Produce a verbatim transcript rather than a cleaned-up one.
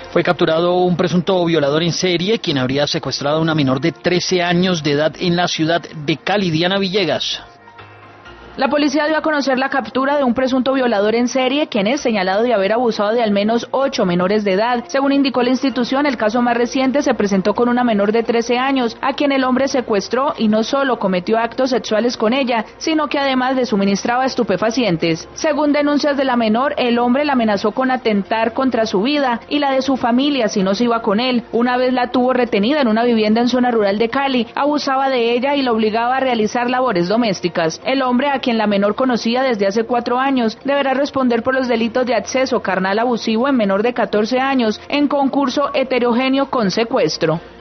Fue capturado un presunto violador en serie, quien habría secuestrado a una menor de trece años de edad en la ciudad de Cali. Diana Villegas. La policía dio a conocer la captura de un presunto violador en serie, quien es señalado de haber abusado de al menos ocho menores de edad. Según indicó la institución, el caso más reciente se presentó con una menor de trece años, a quien el hombre secuestró y no solo cometió actos sexuales con ella, sino que además le suministraba estupefacientes. Según denuncias de la menor, el hombre la amenazó con atentar contra su vida y la de su familia si no se iba con él. Una vez la tuvo retenida en una vivienda en zona rural de Cali, abusaba de ella y la obligaba a realizar labores domésticas. El hombre, a quien la menor conocía desde hace cuatro años, deberá responder por los delitos de acceso carnal abusivo en menor de catorce años en concurso heterogéneo con secuestro.